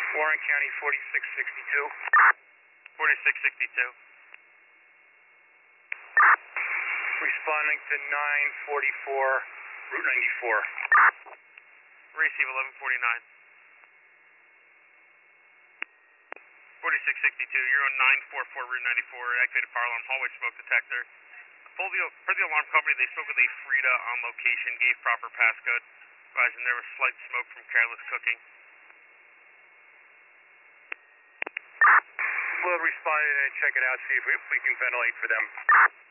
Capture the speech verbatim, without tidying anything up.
Warren County forty-six sixty-two. forty-six sixty-two. Responding to nine forty-four, Route ninety-four. Receive eleven forty-nine. forty-six sixty-two, you're on nine forty-four, Route ninety-four, activated fire alarm, hallway smoke detector. For the, for the alarm company, they spoke with a Frida on location, gave proper passcode, advising there was slight smoke from careless cooking. We'll respond and check it out, see if we, if we can ventilate for them.